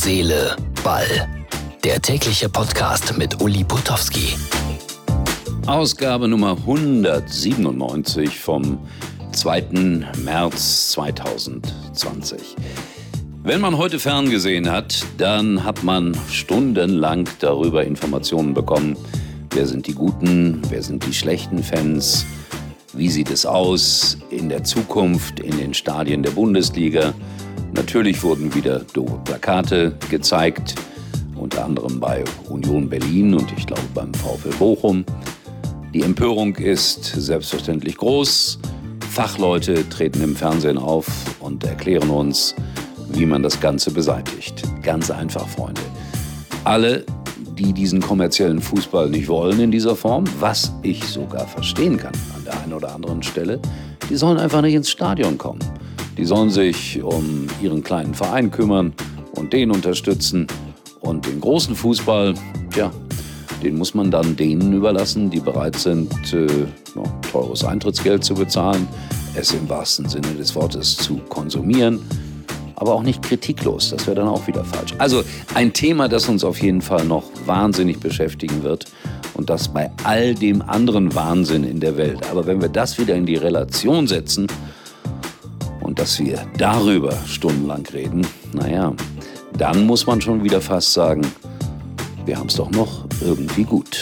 Seele, Ball. Der tägliche Podcast mit Uli Putowski. Ausgabe Nummer 197 vom 2. März 2020. Wenn man heute ferngesehen hat, dann hat man stundenlang darüber Informationen bekommen. Wer sind die guten, wer sind die schlechten Fans? Wie sieht es aus in der Zukunft in den Stadien der Bundesliga? Natürlich wurden wieder doofe Plakate gezeigt, unter anderem bei Union Berlin und ich glaube beim VfL Bochum. Die Empörung ist selbstverständlich groß. Fachleute treten im Fernsehen auf und erklären uns, wie man das Ganze beseitigt. Ganz einfach, Freunde. Alle, die diesen kommerziellen Fußball nicht wollen in dieser Form, was ich sogar verstehen kann an der einen oder anderen Stelle, die sollen einfach nicht ins Stadion kommen. Die sollen sich um ihren kleinen Verein kümmern und den unterstützen. Und den großen Fußball, den muss man dann denen überlassen, die bereit sind, teures Eintrittsgeld zu bezahlen, es im wahrsten Sinne des Wortes zu konsumieren, aber auch nicht kritiklos, das wäre dann auch wieder falsch. Also ein Thema, das uns auf jeden Fall noch wahnsinnig beschäftigen wird und das bei all dem anderen Wahnsinn in der Welt. Aber wenn wir das wieder in die Relation setzen und dass wir darüber stundenlang reden, dann muss man schon wieder fast sagen, wir haben es doch noch irgendwie gut.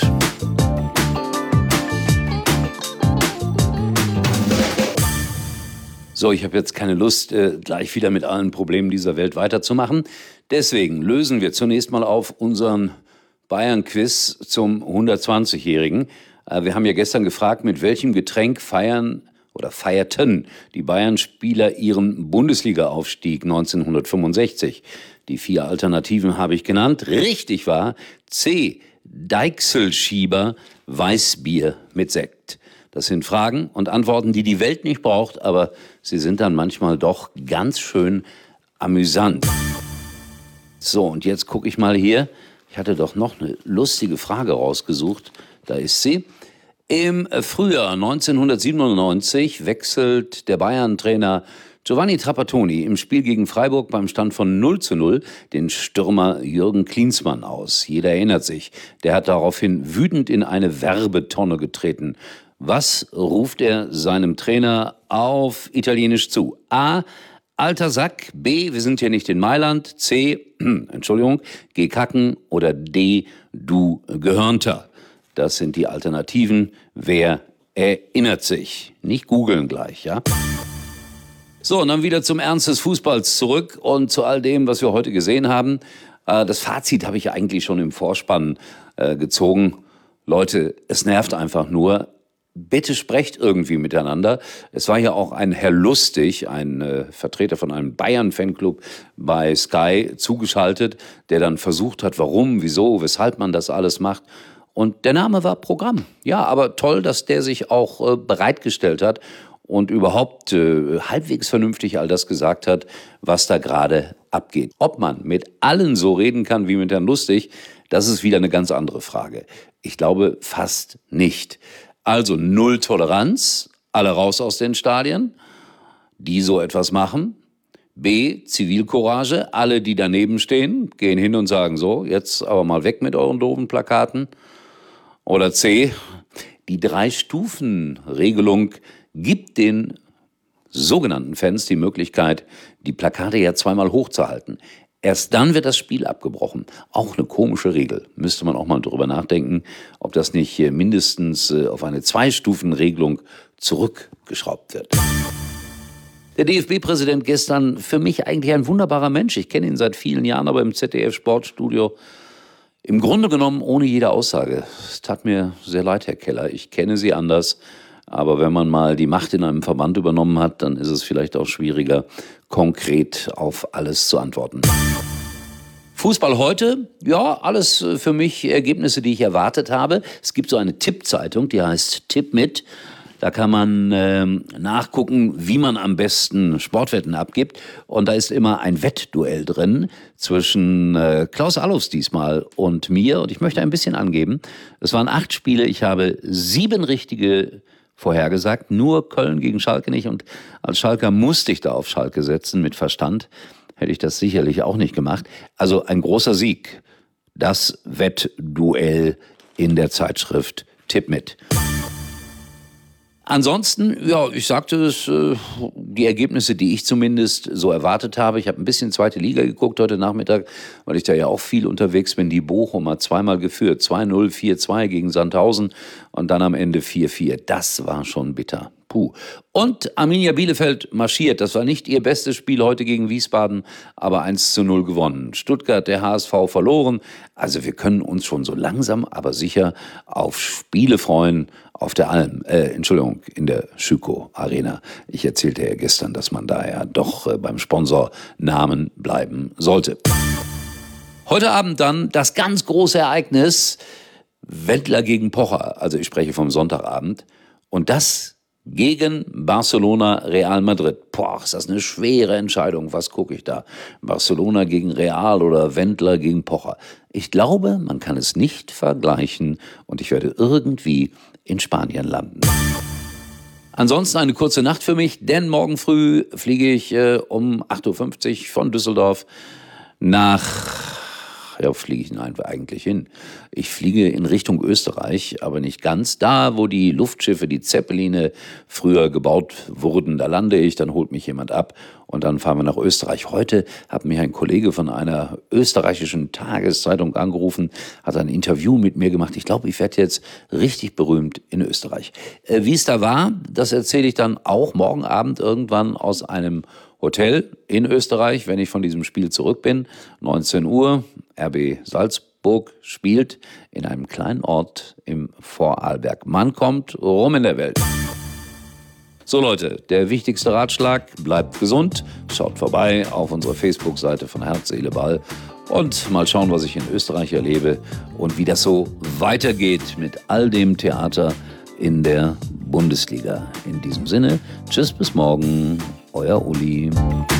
So, ich habe jetzt keine Lust, gleich wieder mit allen Problemen dieser Welt weiterzumachen. Deswegen lösen wir zunächst mal auf unseren Bayern-Quiz zum 120-Jährigen. Wir haben ja gestern gefragt, mit welchem Getränk feierten die Bayern-Spieler ihren Bundesliga-Aufstieg 1965. Die 4 Alternativen habe ich genannt. Richtig war C. Deichselschieber, Weißbier mit Sekt. Das sind Fragen und Antworten, die die Welt nicht braucht, aber sie sind dann manchmal doch ganz schön amüsant. So, und jetzt gucke ich mal hier. Ich hatte doch noch eine lustige Frage rausgesucht. Da ist sie. Im Frühjahr 1997 wechselt der Bayern-Trainer Giovanni Trapattoni im Spiel gegen Freiburg beim Stand von 0:0 den Stürmer Jürgen Klinsmann aus. Jeder erinnert sich. Der hat daraufhin wütend in eine Werbetonne getreten. Was ruft er seinem Trainer auf Italienisch zu? A. Alter Sack. B. Wir sind hier nicht in Mailand. C. Geh kacken. Oder D. Du Gehörnter. Das sind die Alternativen. Wer erinnert sich? Nicht googeln gleich, ja? So, und dann wieder zum Ernst des Fußballs zurück und zu all dem, was wir heute gesehen haben. Das Fazit habe ich eigentlich schon im Vorspann gezogen. Leute, es nervt einfach nur. Bitte sprecht irgendwie miteinander. Es war ja auch ein Herr Lustig, ein Vertreter von einem Bayern-Fanclub bei Sky zugeschaltet, der dann versucht hat, warum, wieso, weshalb man das alles macht. Und der Name war Programm. Ja, aber toll, dass der sich auch bereitgestellt hat und überhaupt halbwegs vernünftig all das gesagt hat, was da gerade abgeht. Ob man mit allen so reden kann wie mit Herrn Lustig, das ist wieder eine ganz andere Frage. Ich glaube fast nicht. Also 0 Toleranz, alle raus aus den Stadien, die so etwas machen. B, Zivilcourage, alle, die daneben stehen, gehen hin und sagen so, jetzt aber mal weg mit euren doofen Plakaten. Oder C, die 3-Stufen-Regelung gibt den sogenannten Fans die Möglichkeit, die Plakate ja zweimal hochzuhalten. Erst dann wird das Spiel abgebrochen. Auch eine komische Regel. Müsste man auch mal drüber nachdenken, ob das nicht mindestens auf eine 2-Stufen-Regelung zurückgeschraubt wird. Der DFB-Präsident gestern, für mich eigentlich ein wunderbarer Mensch. Ich kenne ihn seit vielen Jahren, aber im ZDF-Sportstudio im Grunde genommen ohne jede Aussage. Es tat mir sehr leid, Herr Keller. Ich kenne Sie anders. Aber wenn man mal die Macht in einem Verband übernommen hat, dann ist es vielleicht auch schwieriger, konkret auf alles zu antworten. Fußball heute, ja, alles für mich Ergebnisse, die ich erwartet habe. Es gibt so eine Tippzeitung, die heißt Tipp mit. Da kann man nachgucken, wie man am besten Sportwetten abgibt. Und da ist immer ein Wettduell drin zwischen Klaus Allofs diesmal und mir. Und ich möchte ein bisschen angeben. Es waren 8 Spiele, ich habe 7 richtige vorhergesagt. Nur Köln gegen Schalke nicht. Und als Schalker musste ich da auf Schalke setzen mit Verstand. hätte ich das sicherlich auch nicht gemacht. Also ein großer Sieg. Das Wettduell in der Zeitschrift Tipp mit. Ansonsten, ja, ich sagte es, die Ergebnisse, die ich zumindest so erwartet habe. Ich habe ein bisschen zweite Liga geguckt heute Nachmittag, weil ich da ja auch viel unterwegs bin. Die Bochum hat zweimal geführt, 2-0, 4-2 gegen Sandhausen und dann am Ende 4-4. Das war schon bitter. Puh. Und Arminia Bielefeld marschiert. Das war nicht ihr bestes Spiel heute gegen Wiesbaden, aber 1-0 gewonnen. Stuttgart, der HSV verloren. Also wir können uns schon so langsam, aber sicher auf Spiele freuen auf der Alm, in der Schüko Arena. Ich erzählte ja gestern, dass man da ja doch beim Sponsornamen bleiben sollte. Heute Abend dann das ganz große Ereignis, Wendler gegen Pocher. Also ich spreche vom Sonntagabend. Und das gegen Barcelona, Real Madrid. Boah, ist das eine schwere Entscheidung. Was gucke ich da? Barcelona gegen Real oder Wendler gegen Pocher? Ich glaube, man kann es nicht vergleichen und ich werde irgendwie in Spanien landen. Ansonsten eine kurze Nacht für mich, denn morgen früh fliege ich um 8.50 Uhr von Düsseldorf fliege ich eigentlich hin? Ich fliege in Richtung Österreich, aber nicht ganz. Da, wo die Luftschiffe, die Zeppeline früher gebaut wurden, da lande ich, dann holt mich jemand ab und dann fahren wir nach Österreich. Heute hat mich ein Kollege von einer österreichischen Tageszeitung angerufen, hat ein Interview mit mir gemacht. Ich glaube, ich werde jetzt richtig berühmt in Österreich. Wie es da war, das erzähle ich dann auch morgen Abend irgendwann aus einem Hotel in Österreich, wenn ich von diesem Spiel zurück bin. 19 Uhr, RB Salzburg spielt in einem kleinen Ort im Vorarlberg. Man kommt rum in der Welt. So Leute, der wichtigste Ratschlag, bleibt gesund, schaut vorbei auf unsere Facebook-Seite von Herz, Seele, Ball und mal schauen, was ich in Österreich erlebe und wie das so weitergeht mit all dem Theater in der Bundesliga. In diesem Sinne, tschüss, bis morgen, euer Uli.